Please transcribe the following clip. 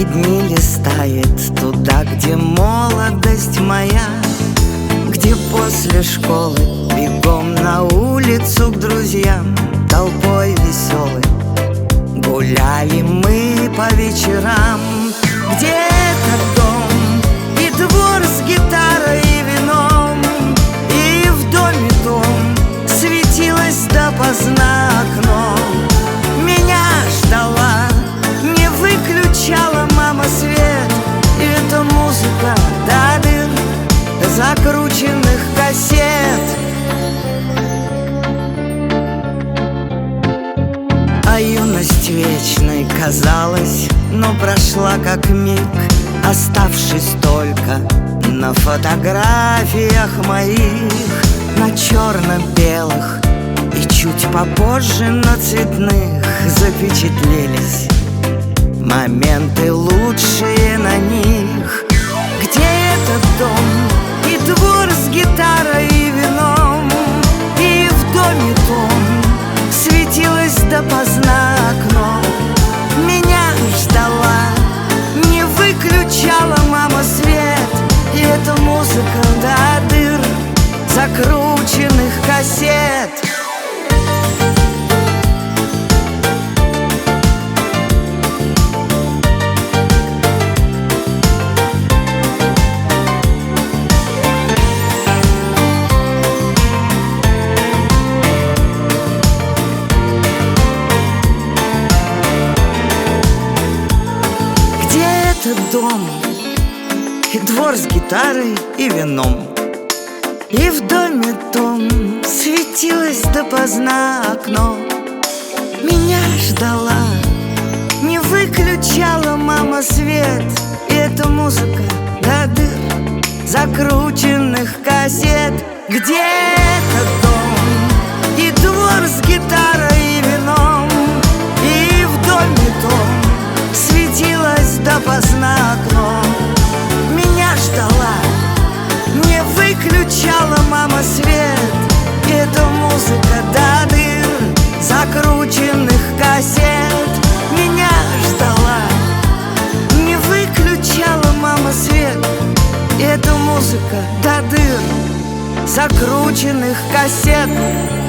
дни листает туда, где молодость моя, где после школы бегом на улицу к друзьям, толпой веселой гуляли мы по вечерам. Где этот дом и двор с гитарой и вином, и в доме том светилось допоздна окно. Меня ждала, не выключала мама свет, и эта музыка до дыр закрученных кассет. А юность вечной казалась, но прошла как миг, оставшись только на фотографиях моих, на черно-белых и чуть попозже на цветных запечатлелись моменты лучшие на них. Где этот дом и двор с гитарой и вином, и в доме том светилось допоздна окно. Меня ждала, не выключала мама свет, и эта музыка до дыр закрученных кассет. Дом и двор с гитарой и вином, и в доме том светилось допоздна окно. Меня ждала, не выключала мама свет, и эта музыка до дыр закрученных кассет. Где этот дом и двор с гитарой и вином, и в доме том светилось допоздна окно. Меня ждала, не выключала мама свет, и эта музыка до дыр закрученных кассет. Меня ждала, не выключала мама свет, и эта музыка до дыр закрученных кассет.